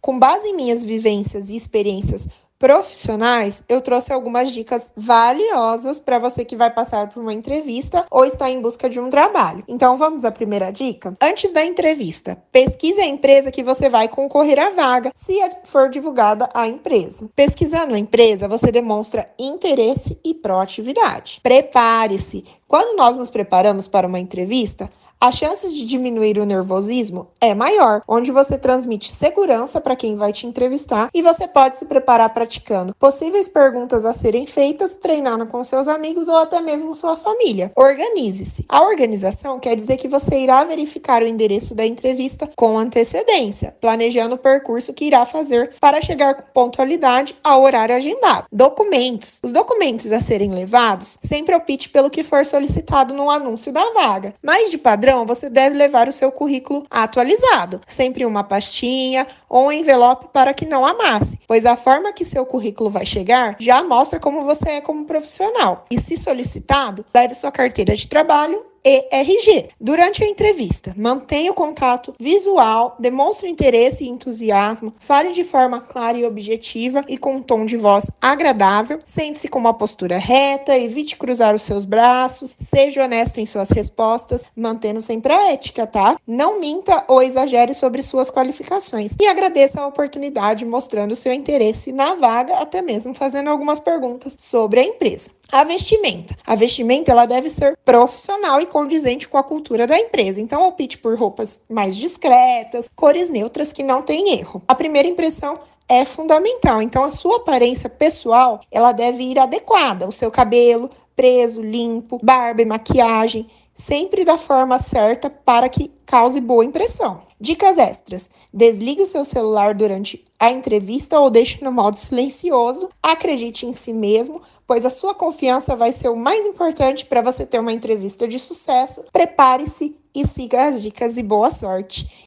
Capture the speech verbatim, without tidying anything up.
Com base em minhas vivências e experiências profissionais, eu trouxe algumas dicas valiosas para você que vai passar por uma entrevista ou está em busca de um trabalho. Então vamos à primeira dica? Antes da entrevista, pesquise a empresa que você vai concorrer à vaga, se for divulgada a empresa. Pesquisando a empresa, você demonstra interesse e proatividade. Prepare-se. Quando nós nos preparamos para uma entrevista, as chances de diminuir o nervosismo é maior, onde você transmite segurança para quem vai te entrevistar e você pode se preparar praticando possíveis perguntas a serem feitas, treinando com seus amigos ou até mesmo sua família. Organize-se. A organização quer dizer que você irá verificar o endereço da entrevista com antecedência, planejando o percurso que irá fazer para chegar com pontualidade ao horário agendado. Documentos. Os documentos a serem levados, sempre opte pelo que for solicitado no anúncio da vaga, mas de padrão você deve levar o seu currículo atualizado, sempre uma pastinha ou um envelope para que não amasse, pois a forma que seu currículo vai chegar já mostra como você é como profissional. E se solicitado, leve sua carteira de trabalho e R G. Durante a entrevista, mantenha o contato visual, demonstre interesse e entusiasmo, fale de forma clara e objetiva e com um tom de voz agradável, sente-se com uma postura reta, evite cruzar os seus braços, seja honesto em suas respostas, mantendo sempre a ética, tá? Não minta ou exagere sobre suas qualificações e agradeça a oportunidade mostrando seu interesse na vaga, até mesmo fazendo algumas perguntas sobre a empresa. A vestimenta. A vestimenta ela deve ser profissional e condizente com a cultura da empresa. Então, opte por roupas mais discretas, cores neutras que não tem erro. A primeira impressão é fundamental. Então, a sua aparência pessoal ela deve ir adequada. O seu cabelo preso, limpo, barba e maquiagem, sempre da forma certa para que cause boa impressão. Dicas extras. Desligue o seu celular durante a entrevista ou deixe no modo silencioso. Acredite em si mesmo, pois a sua confiança vai ser o mais importante para você ter uma entrevista de sucesso. Prepare-se e siga as dicas e boa sorte!